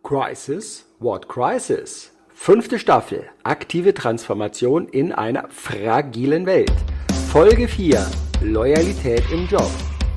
Crisis? What crisis? Fünfte Staffel. Aktive Transformation in einer fragilen Welt. Folge 4. Loyalität im Job.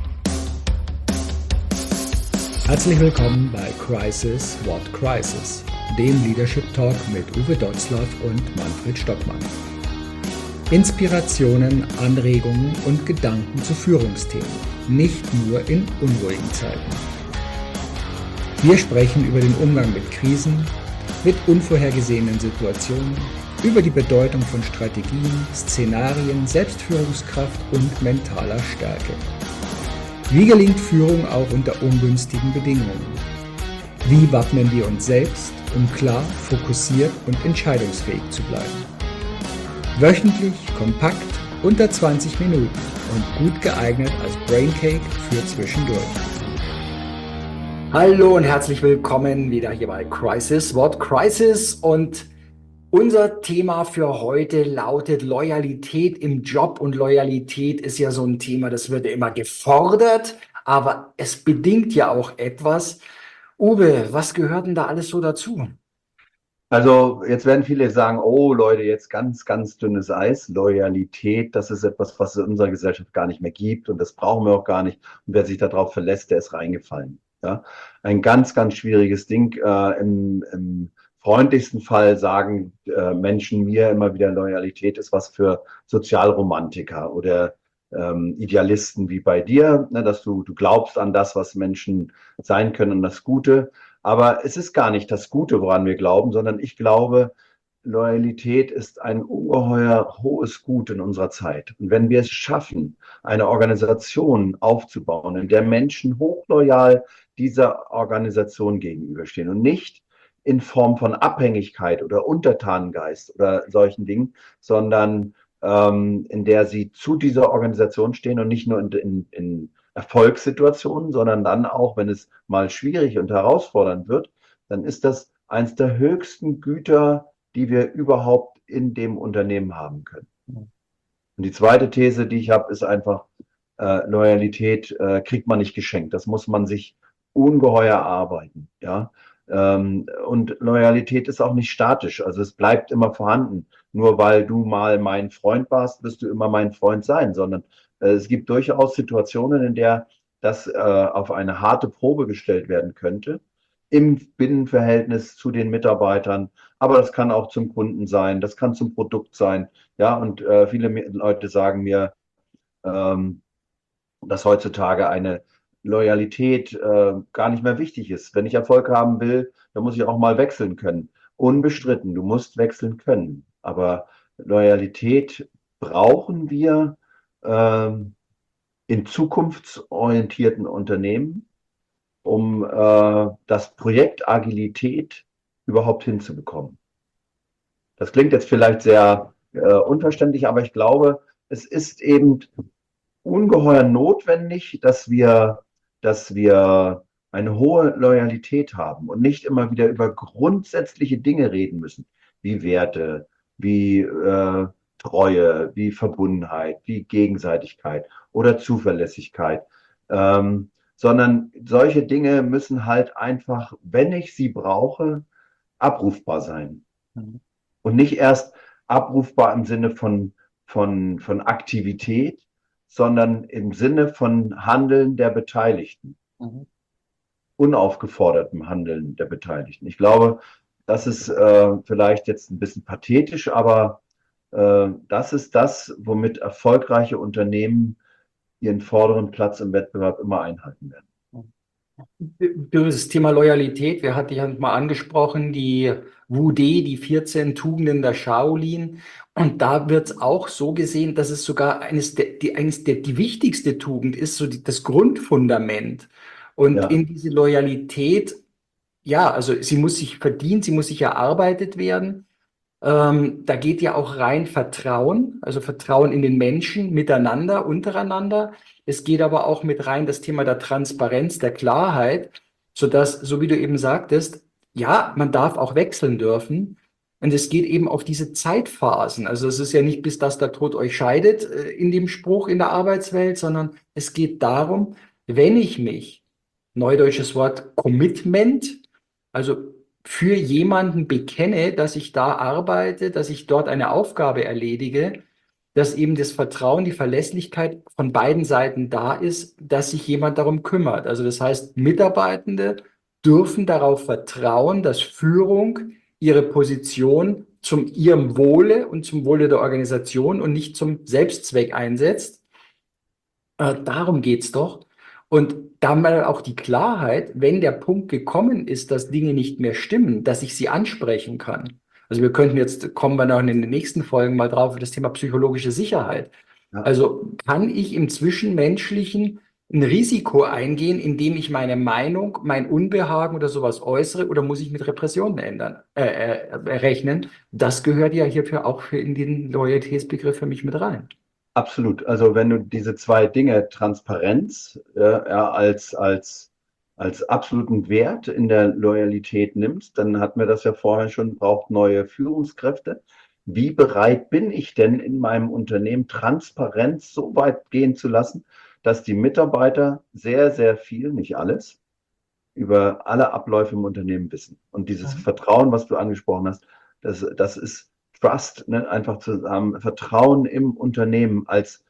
Herzlich willkommen bei Crisis, What Crisis, dem Leadership Talk mit Uwe Dotzlaff und Manfred Stockmann. Inspirationen, Anregungen und Gedanken zu Führungsthemen, nicht nur in unruhigen Zeiten. Wir sprechen über den Umgang mit Krisen, mit unvorhergesehenen Situationen, über die Bedeutung von Strategien, Szenarien, Selbstführungskraft und mentaler Stärke. Wie gelingt Führung auch unter ungünstigen Bedingungen? Wie wappnen wir uns selbst, um klar, fokussiert und entscheidungsfähig zu bleiben? Wöchentlich, kompakt, unter 20 Minuten und gut geeignet als Braincake für zwischendurch. Hallo und herzlich willkommen wieder hier bei Crisis, What Crisis, und unser Thema für heute lautet Loyalität im Job. Und Loyalität ist ja so ein Thema, das wird ja immer gefordert, aber es bedingt ja auch etwas. Uwe, was gehört denn da alles so dazu? Also jetzt werden viele sagen, oh Leute, jetzt ganz, ganz dünnes Eis. Loyalität, das ist etwas, was es in unserer Gesellschaft gar nicht mehr gibt, und das brauchen wir auch gar nicht. Und wer sich darauf verlässt, der ist reingefallen. Ja? Ein ganz, ganz schwieriges Ding. Im freundlichsten Fall sagen Menschen mir immer wieder, Loyalität ist was für Sozialromantiker oder Idealisten wie bei dir, ne, dass du glaubst an das, was Menschen sein können, und das Gute. Aber es ist gar nicht das Gute, woran wir glauben, sondern ich glaube, Loyalität ist ein ungeheuer hohes Gut in unserer Zeit. Und wenn wir es schaffen, eine Organisation aufzubauen, in der Menschen hochloyal dieser Organisation gegenüberstehen und nicht in Form von Abhängigkeit oder Untertanengeist oder solchen Dingen, sondern in der sie zu dieser Organisation stehen und nicht nur in Erfolgssituationen, sondern dann auch, wenn es mal schwierig und herausfordernd wird, dann ist das eins der höchsten Güter, die wir überhaupt in dem Unternehmen haben können. Und die zweite These, die ich habe, ist einfach, Loyalität kriegt man nicht geschenkt. Das muss man sich ungeheuer erarbeiten. Ja? Und Loyalität ist auch nicht statisch. Also es bleibt immer vorhanden. Nur weil du mal mein Freund warst, wirst du immer mein Freund sein, sondern es gibt durchaus Situationen, in der das auf eine harte Probe gestellt werden könnte, im Binnenverhältnis zu den Mitarbeitern, aber das kann auch zum Kunden sein, das kann zum Produkt sein. Ja, und viele Leute sagen mir, dass heutzutage eine Loyalität gar nicht mehr wichtig ist. Wenn ich Erfolg haben will, dann muss ich auch mal wechseln können. Unbestritten, du musst wechseln können. Aber Loyalität brauchen wir in zukunftsorientierten Unternehmen, um das Projekt Agilität überhaupt hinzubekommen. Das klingt jetzt vielleicht sehr unverständlich, aber ich glaube, es ist eben ungeheuer notwendig, dass wir eine hohe Loyalität haben und nicht immer wieder über grundsätzliche Dinge reden müssen, wie Werte, wie Treue, wie Verbundenheit, wie Gegenseitigkeit oder Zuverlässigkeit, sondern solche Dinge müssen halt einfach, wenn ich sie brauche, abrufbar sein. Mhm. Und nicht erst abrufbar im Sinne von Aktivität, sondern im Sinne von Handeln der Beteiligten. Mhm. Unaufgefordertem Handeln der Beteiligten. Ich glaube, das ist vielleicht jetzt ein bisschen pathetisch, aber das ist das, womit erfolgreiche Unternehmen ihren vorderen Platz im Wettbewerb immer einhalten werden. Das Thema Loyalität, wir hatten ja mal angesprochen, die Wudé, die 14 Tugenden der Shaolin. Und da wird es auch so gesehen, dass es sogar die wichtigste Tugend ist, so das Grundfundament. Und Ja. in diese Loyalität, ja, also sie muss sich verdient, sie muss sich erarbeitet werden. Da geht ja auch rein Vertrauen, also Vertrauen in den Menschen, miteinander, untereinander. Es geht aber auch mit rein das Thema der Transparenz, der Klarheit, sodass, so wie du eben sagtest, ja, man darf auch wechseln dürfen. Und es geht eben auf diese Zeitphasen. Also es ist ja nicht, bis dass der Tod euch scheidet, in dem Spruch in der Arbeitswelt, sondern es geht darum, wenn ich mich, neudeutsches Wort Commitment, also für jemanden bekenne, dass ich da arbeite, dass ich dort eine Aufgabe erledige, dass eben das Vertrauen, die Verlässlichkeit von beiden Seiten da ist, dass sich jemand darum kümmert. Also das heißt, Mitarbeitende dürfen darauf vertrauen, dass Führung ihre Position zum ihrem Wohle und zum Wohle der Organisation und nicht zum Selbstzweck einsetzt. Darum geht's doch. Und da haben wir auch die Klarheit, wenn der Punkt gekommen ist, dass Dinge nicht mehr stimmen, dass ich sie ansprechen kann. Also wir könnten jetzt, kommen wir noch in den nächsten Folgen mal drauf, das Thema psychologische Sicherheit. Ja, Also kann ich im Zwischenmenschlichen ein Risiko eingehen, indem ich meine Meinung, mein Unbehagen oder sowas äußere, oder muss ich mit Repressionen rechnen? Das gehört ja hierfür auch in den Loyalitätsbegriff für mich mit rein. absolut. Also wenn du diese zwei Dinge, Transparenz ja, als absoluten Wert in der Loyalität nimmst, dann hatten wir das ja vorher schon, braucht neue Führungskräfte. Wie bereit bin ich denn in meinem Unternehmen, Transparenz so weit gehen zu lassen, dass die Mitarbeiter sehr, sehr viel, nicht alles, über alle Abläufe im Unternehmen wissen. Und dieses Vertrauen, was du angesprochen hast, das ist Trust, ne? Einfach zu haben, Vertrauen im Unternehmen als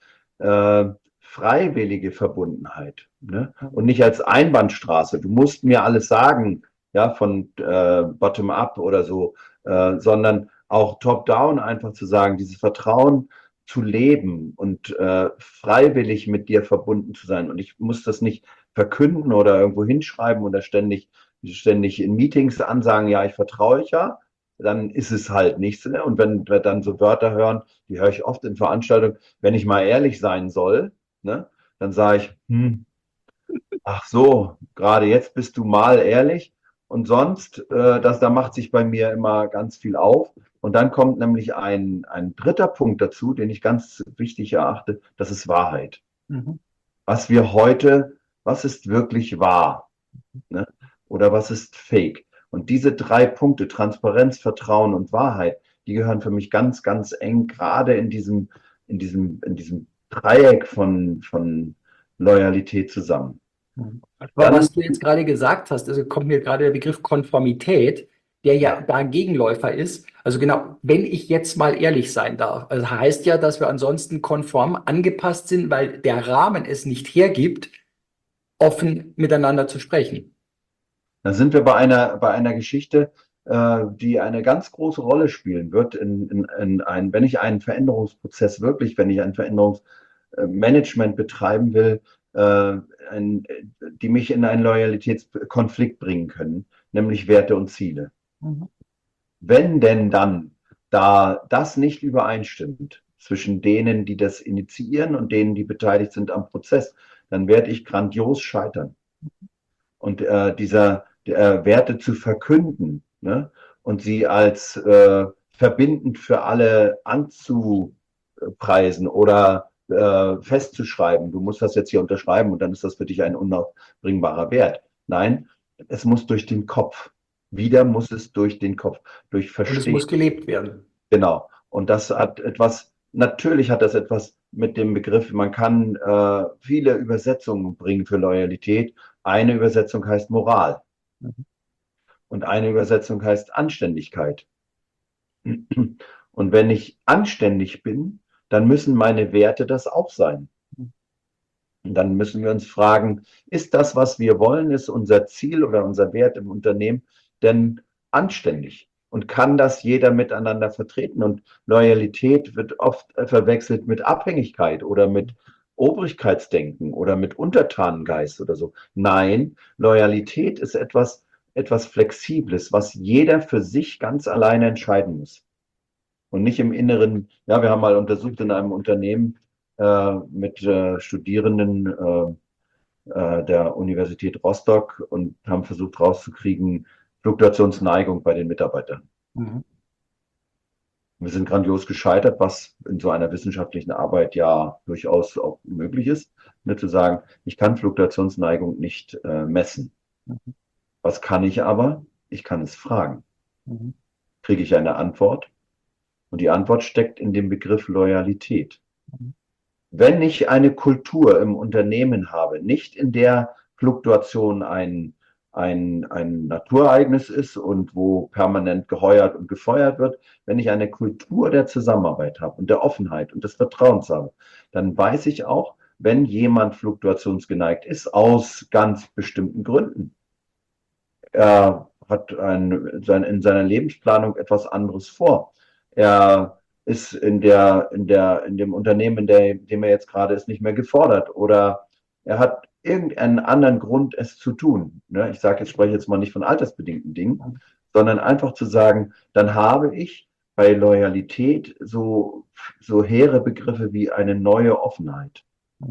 freiwillige Verbundenheit, ne? Und nicht als Einbahnstraße. Du musst mir alles sagen, ja, von bottom-up oder so, sondern auch top-down einfach zu sagen, dieses Vertrauen zu leben und freiwillig mit dir verbunden zu sein. Und ich muss das nicht verkünden oder irgendwo hinschreiben oder ständig in Meetings ansagen, ja, ich vertraue euch ja, dann ist es halt nichts. Ne? Und wenn wir dann so Wörter hören, die höre ich oft in Veranstaltungen, wenn ich mal ehrlich sein soll, ne, dann sage ich, ach so, gerade jetzt bist du mal ehrlich. Und sonst, da macht sich bei mir immer ganz viel auf. Und dann kommt nämlich ein dritter Punkt dazu, den ich ganz wichtig erachte, das ist Wahrheit. Mhm. Was wir heute, was ist wirklich wahr? Ne? Oder was ist fake? Und diese drei Punkte, Transparenz, Vertrauen und Wahrheit, die gehören für mich ganz, ganz eng, gerade in diesem Dreieck von Loyalität zusammen. Aber Dann, was du jetzt gerade gesagt hast, also kommt mir gerade der Begriff Konformität, der ja ja, da ein Gegenläufer ist. Also genau, wenn ich jetzt mal ehrlich sein darf, also heißt ja, dass wir ansonsten konform angepasst sind, weil der Rahmen es nicht hergibt, offen miteinander zu sprechen. da sind wir bei einer Geschichte, die eine ganz große Rolle spielen wird wenn ich einen Veränderungsprozess wirklich, wenn ich ein Veränderungsmanagement betreiben will, die mich in einen Loyalitätskonflikt bringen können, nämlich Werte und Ziele. Mhm. Wenn denn dann da das nicht übereinstimmt zwischen denen, die das initiieren und denen, die beteiligt sind am Prozess, dann werde ich grandios scheitern. Und Werte zu verkünden, ne, und sie als verbindend für alle anzupreisen oder festzuschreiben, du musst das jetzt hier unterschreiben und dann ist das für dich ein unaufbringbarer Wert. Nein, es muss durch den Kopf. Wieder muss es durch den Kopf, durch Und es Verstehen. muss gelebt werden. Genau. Und das hat etwas, natürlich hat das etwas mit dem Begriff, man kann viele Übersetzungen bringen für Loyalität. Eine Übersetzung heißt Moral Mhm. und eine Übersetzung heißt Anständigkeit. Und wenn ich anständig bin, dann müssen meine Werte das auch sein. Und dann müssen wir uns fragen, ist das, was wir wollen, ist unser Ziel oder unser Wert im Unternehmen denn anständig? Und kann das jeder miteinander vertreten? Und Loyalität wird oft verwechselt mit Abhängigkeit oder mit Obrigkeitsdenken oder mit Untertanengeist oder so. Nein, Loyalität ist etwas Flexibles, was jeder für sich ganz alleine entscheiden muss. Und nicht im Inneren, ja, wir haben mal untersucht in einem Unternehmen mit Studierenden der Universität Rostock und haben versucht rauszukriegen, Fluktuationsneigung bei den Mitarbeitern. Mhm. Wir sind grandios gescheitert, was in so einer wissenschaftlichen Arbeit ja durchaus auch möglich ist, nur zu sagen, ich kann Fluktuationsneigung nicht messen. Mhm. Was kann ich aber? Ich kann es fragen. Mhm. Kriege ich eine Antwort? Und die Antwort steckt in dem Begriff Loyalität. Mhm. Wenn ich eine Kultur im Unternehmen habe, nicht in der Fluktuation ein Naturereignis ist und wo permanent geheuert und gefeuert wird. Wenn ich eine Kultur der Zusammenarbeit habe und der Offenheit und des Vertrauens habe, dann weiß ich auch, wenn jemand fluktuationsgeneigt ist, aus ganz bestimmten Gründen. Er hat in seiner Lebensplanung etwas anderes vor. Er ist in dem Unternehmen, in dem er jetzt gerade ist, nicht mehr gefordert oder er hat irgendeinen anderen Grund, es zu tun. Ne? Ich spreche jetzt mal nicht von altersbedingten Dingen, sondern einfach zu sagen, dann habe ich bei Loyalität so hehre Begriffe wie eine neue Offenheit.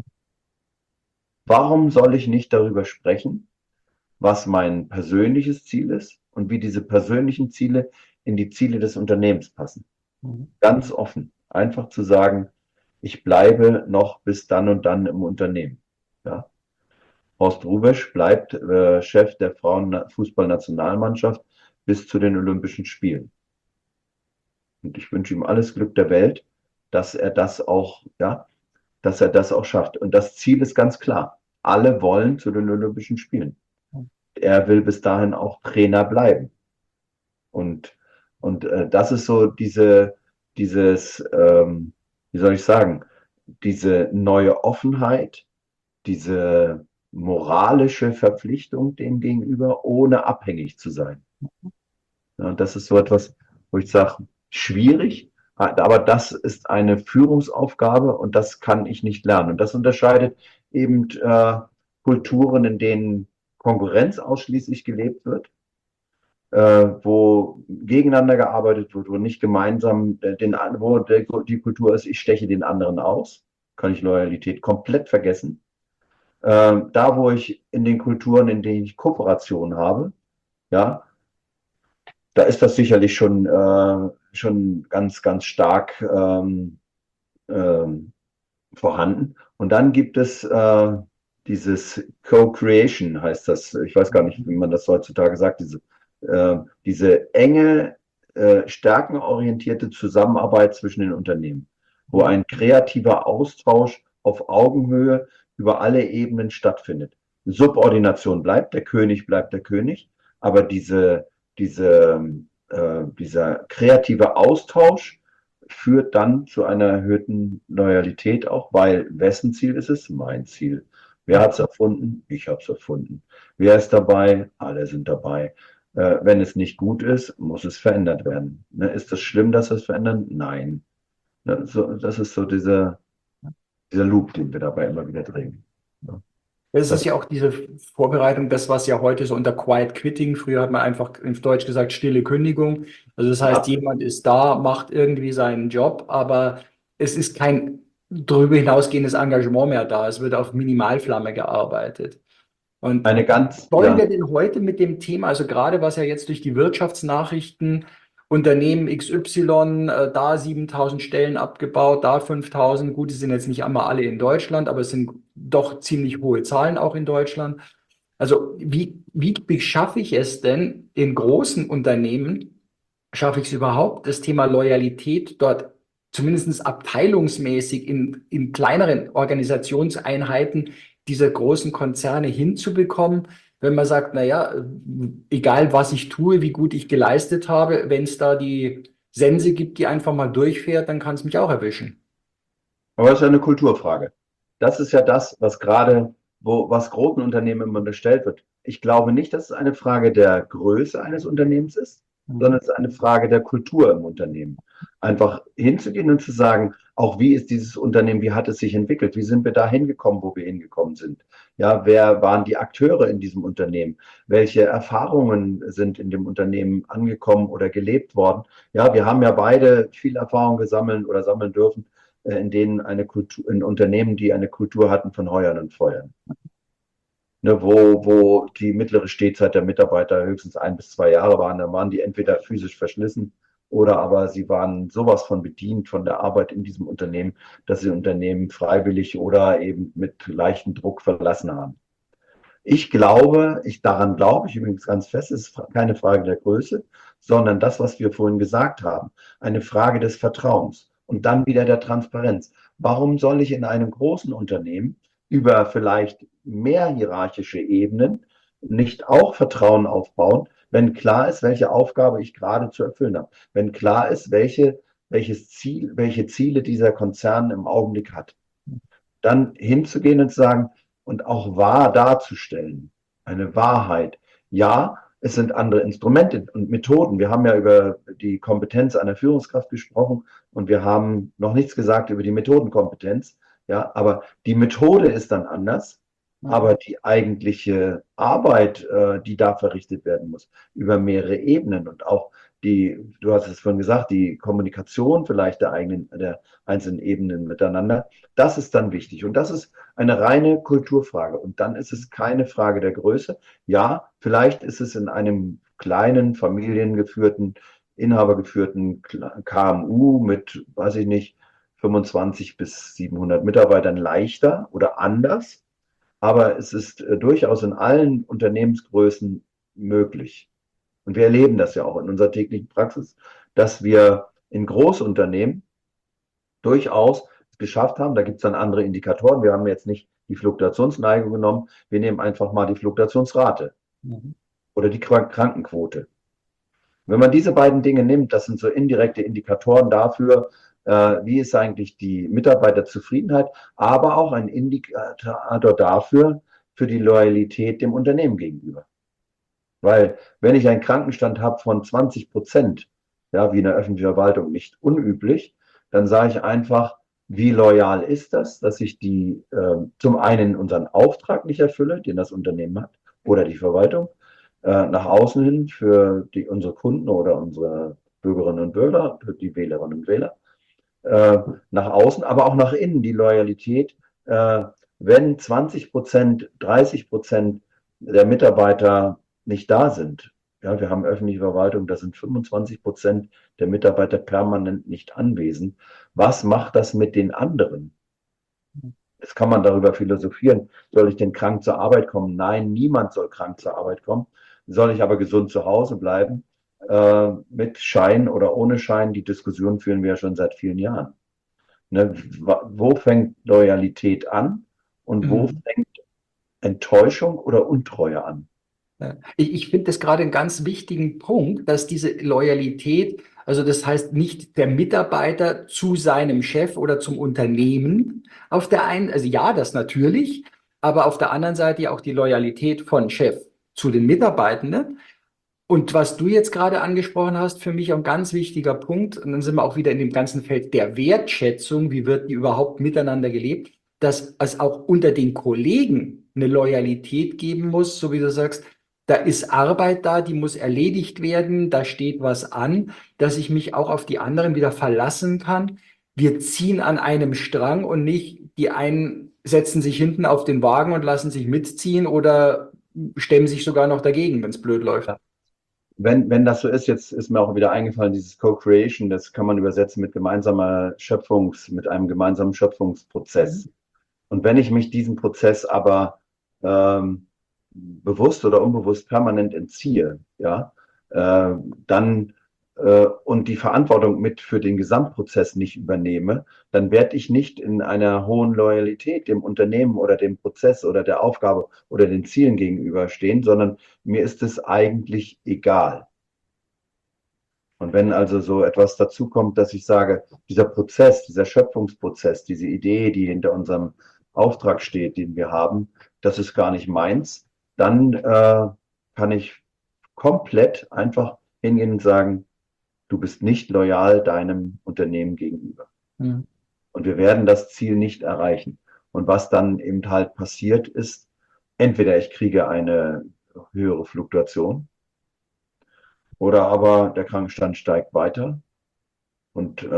Warum soll ich nicht darüber sprechen, was mein persönliches Ziel ist und wie diese persönlichen Ziele in die Ziele des Unternehmens passen? Ganz offen. Einfach zu sagen, ich bleibe noch bis dann und dann im Unternehmen. Ja? Horst Hrubesch bleibt Chef der Frauenfußballnationalmannschaft bis zu den Olympischen Spielen. Und ich wünsche ihm alles Glück der Welt, dass er das auch, schafft. Und das Ziel ist ganz klar. Alle wollen zu den Olympischen Spielen. Er will bis dahin auch Trainer bleiben. Und das ist so wie soll ich sagen, diese neue Offenheit, diese moralische Verpflichtung dem gegenüber, ohne abhängig zu sein. Ja, das ist so etwas, wo ich sage, schwierig, aber das ist eine Führungsaufgabe und das kann ich nicht lernen. Und das unterscheidet eben Kulturen, in denen Konkurrenz ausschließlich gelebt wird, wo gegeneinander gearbeitet wird, wo nicht gemeinsam die Kultur ist, ich steche den anderen aus, kann ich Loyalität komplett vergessen. Da, wo ich in den Kulturen, in denen ich Kooperation habe, ja, da ist das sicherlich schon ganz, ganz stark vorhanden. Und dann gibt es dieses Co-Creation, heißt das. Ich weiß gar nicht, wie man das heutzutage sagt. Diese enge, stärkenorientierte Zusammenarbeit zwischen den Unternehmen, wo ein kreativer Austausch auf Augenhöhe über alle Ebenen stattfindet. Subordination bleibt der König, aber dieser kreative Austausch führt dann zu einer erhöhten Loyalität auch, weil wessen Ziel ist es? Mein Ziel. Wer hat es erfunden? Ich habe es erfunden. Wer ist dabei? Alle sind dabei. Wenn es nicht gut ist, muss es verändert werden. Ne? Ist das schlimm, dass wir es verändern? Nein. Ne? Das ist so dieser Loop, den wir dabei immer wieder drehen. Ja. Das ist ja auch diese Vorbereitung, das, was ja heute so unter Quiet Quitting, früher hat man einfach in Deutsch gesagt, stille Kündigung. Also das heißt, jemand ist da, macht irgendwie seinen Job, aber es ist kein darüber hinausgehendes Engagement mehr da. Es wird auf Minimalflamme gearbeitet. Und wollen wir denn heute mit dem Thema, also gerade was ja jetzt durch die Wirtschaftsnachrichten, Unternehmen XY, da 7.000 Stellen abgebaut, da 5.000, gut, die sind jetzt nicht einmal alle in Deutschland, aber es sind doch ziemlich hohe Zahlen auch in Deutschland. Also wie schaffe ich es denn in großen Unternehmen, schaffe ich es überhaupt, das Thema Loyalität dort zumindest abteilungsmäßig in kleineren Organisationseinheiten dieser großen Konzerne hinzubekommen, wenn man sagt, naja, egal was ich tue, wie gut ich geleistet habe, wenn es da die Sense gibt, die einfach mal durchfährt, dann kann es mich auch erwischen. Aber das ist ja eine Kulturfrage. Das ist ja das, was großen Unternehmen immer unterstellt wird. Ich glaube nicht, dass es eine Frage der Größe eines Unternehmens ist, sondern es ist eine Frage der Kultur im Unternehmen. Einfach hinzugehen und zu sagen, auch wie ist dieses Unternehmen, wie hat es sich entwickelt, wie sind wir da hingekommen, wo wir hingekommen sind? Ja, wer waren die Akteure in diesem Unternehmen? Welche Erfahrungen sind in dem Unternehmen angekommen oder gelebt worden? Ja, wir haben ja beide viel Erfahrung gesammelt oder sammeln dürfen, in denen in Unternehmen, die eine Kultur hatten von Heuern und Feuern. Ne, wo die mittlere Stehzeit der Mitarbeiter höchstens 1 bis 2 Jahre waren, dann waren die entweder physisch verschlissen oder aber sie waren sowas von bedient von der Arbeit in diesem Unternehmen, dass sie Unternehmen freiwillig oder eben mit leichtem Druck verlassen haben. Daran glaube ich übrigens ganz fest, es ist keine Frage der Größe, sondern das, was wir vorhin gesagt haben, eine Frage des Vertrauens und dann wieder der Transparenz. Warum soll ich in einem großen Unternehmen über vielleicht mehr hierarchische Ebenen nicht auch Vertrauen aufbauen, wenn klar ist, welche Aufgabe ich gerade zu erfüllen habe, wenn klar ist, welche Ziele dieser Konzern im Augenblick hat, dann hinzugehen und zu sagen und auch wahr darzustellen, eine Wahrheit. Ja, es sind andere Instrumente und Methoden. Wir haben ja über die Kompetenz einer Führungskraft gesprochen und wir haben noch nichts gesagt über die Methodenkompetenz. Ja, aber die Methode ist dann anders. Aber die eigentliche Arbeit, die da verrichtet werden muss, über mehrere Ebenen und auch du hast es vorhin gesagt, die Kommunikation vielleicht der einzelnen Ebenen miteinander, das ist dann wichtig. Und das ist eine reine Kulturfrage. Und dann ist es keine Frage der Größe. Ja, vielleicht ist es in einem kleinen, familiengeführten, inhabergeführten KMU mit, weiß ich nicht, 25 bis 700 Mitarbeitern leichter oder anders. Aber es ist durchaus in allen Unternehmensgrößen möglich. Und wir erleben das ja auch in unserer täglichen Praxis, dass wir in Großunternehmen durchaus es geschafft haben. Da gibt es dann andere Indikatoren. Wir haben jetzt nicht die Fluktuationsneigung genommen. Wir nehmen einfach mal die Fluktuationsrate oder die Krankenquote. Wenn man diese beiden Dinge nimmt, das sind so indirekte Indikatoren dafür, wie ist eigentlich die Mitarbeiterzufriedenheit, aber auch ein Indikator dafür, für die Loyalität dem Unternehmen gegenüber. Weil wenn ich einen Krankenstand habe von 20%, ja, wie in der öffentlichen Verwaltung nicht unüblich, dann sage ich einfach, wie loyal ist das, dass ich zum einen unseren Auftrag nicht erfülle, den das Unternehmen hat, oder die Verwaltung, nach außen hin für unsere Kunden oder unsere Bürgerinnen und Bürger, die Wählerinnen und Wähler, nach außen, aber auch nach innen die Loyalität. Wenn 20%, 30% der Mitarbeiter nicht da sind, ja, wir haben öffentliche Verwaltung, da sind 25% der Mitarbeiter permanent nicht anwesend. Was macht das mit den anderen? Jetzt kann man darüber philosophieren. Soll ich denn krank zur Arbeit kommen? Nein, niemand soll krank zur Arbeit kommen. Soll ich aber gesund zu Hause bleiben? Mit Schein oder ohne Schein? Die Diskussion führen wir ja schon seit vielen Jahren. Ne? Wo fängt Loyalität an und wo fängt Enttäuschung oder Untreue an? Ja. Ich finde das gerade einen ganz wichtigen Punkt, dass diese Loyalität, also das heißt nicht der Mitarbeiter zu seinem Chef oder zum Unternehmen auf der einen, also ja, das natürlich, aber auf der anderen Seite ja auch die Loyalität von Chef zu den Mitarbeitenden. Und was du jetzt gerade angesprochen hast, für mich auch ein ganz wichtiger Punkt, und dann sind wir auch wieder in dem ganzen Feld der Wertschätzung, wie wird die überhaupt miteinander gelebt, dass es auch unter den Kollegen eine Loyalität geben muss, so wie du sagst, da ist Arbeit da, die muss erledigt werden, da steht was an, dass ich mich auch auf die anderen wieder verlassen kann. Wir ziehen an einem Strang und nicht die einen setzen sich hinten auf den Wagen und lassen sich mitziehen oder stemmen sich sogar noch dagegen, wenn es blöd läuft. Wenn das so ist, jetzt ist mir auch wieder eingefallen, dieses Co-Creation, das kann man übersetzen mit mit einem gemeinsamen Schöpfungsprozess. Und wenn ich mich diesem Prozess aber bewusst oder unbewusst permanent entziehe, ja, dann und die Verantwortung mit für den Gesamtprozess nicht übernehme, dann werde ich nicht in einer hohen Loyalität dem Unternehmen oder dem Prozess oder der Aufgabe oder den Zielen gegenüberstehen, sondern mir ist es eigentlich egal. Und wenn also so etwas dazu kommt, dass ich sage, dieser Prozess, dieser Schöpfungsprozess, diese Idee, die hinter unserem Auftrag steht, den wir haben, das ist gar nicht meins, dann kann ich komplett einfach hingehen und sagen, du bist nicht loyal deinem Unternehmen gegenüber. Und wir werden das Ziel nicht erreichen. Und was dann eben halt passiert ist, entweder ich kriege eine höhere Fluktuation oder aber der Krankenstand steigt weiter und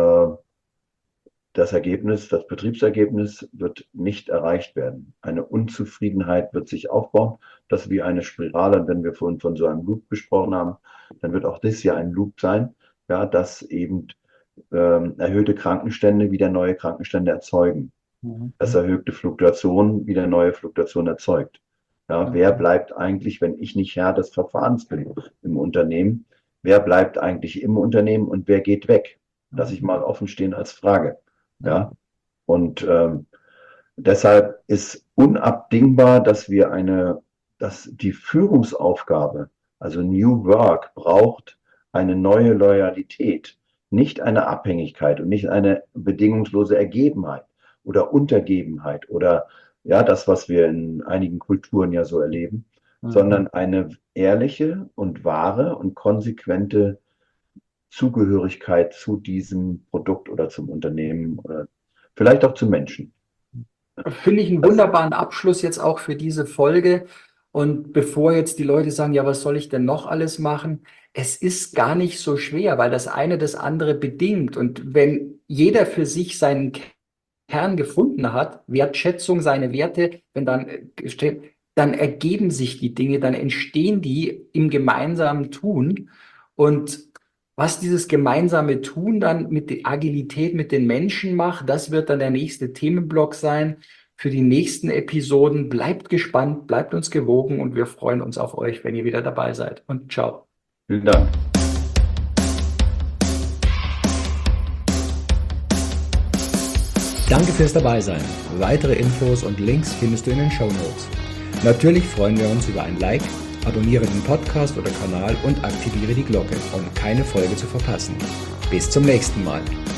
das Betriebsergebnis wird nicht erreicht werden. Eine Unzufriedenheit wird sich aufbauen. Das ist wie eine Spirale. Und wenn wir vorhin von so einem Loop gesprochen haben, dann wird auch das ja ein Loop sein, ja, dass eben erhöhte Krankenstände wieder neue Krankenstände erzeugen. Dass erhöhte Fluktuation wieder neue Fluktuation erzeugt. Ja, wer bleibt eigentlich, wenn ich nicht Herr des Verfahrens bin im Unternehmen? Wer bleibt eigentlich im Unternehmen und wer geht weg? Lass ich mal offen stehen als Frage. Ja, und deshalb ist unabdingbar, dass wir eine dass die Führungsaufgabe, also New Work, braucht eine neue Loyalität, nicht eine Abhängigkeit und nicht eine bedingungslose Ergebenheit oder Untergebenheit oder ja, das, was wir in einigen Kulturen ja so erleben, sondern eine ehrliche und wahre und konsequente Zugehörigkeit zu diesem Produkt oder zum Unternehmen oder vielleicht auch zum Menschen. Finde ich einen wunderbaren Abschluss jetzt auch für diese Folge. Und bevor jetzt die Leute sagen, ja, was soll ich denn noch alles machen? Es ist gar nicht so schwer, weil das eine das andere bedingt. Und wenn jeder für sich seinen Kern gefunden hat, Wertschätzung, seine Werte, wenn dann ergeben sich die Dinge, dann entstehen die im gemeinsamen Tun. Und was dieses gemeinsame Tun dann mit der Agilität mit den Menschen macht, das wird dann der nächste Themenblock sein für die nächsten Episoden. Bleibt gespannt, bleibt uns gewogen und wir freuen uns auf euch, wenn ihr wieder dabei seid. Und ciao. Vielen Dank. Danke fürs Dabeisein. Weitere Infos und Links findest du in den Shownotes. Natürlich freuen wir uns über ein Like, abonniere den Podcast oder Kanal und aktiviere die Glocke, um keine Folge zu verpassen. Bis zum nächsten Mal.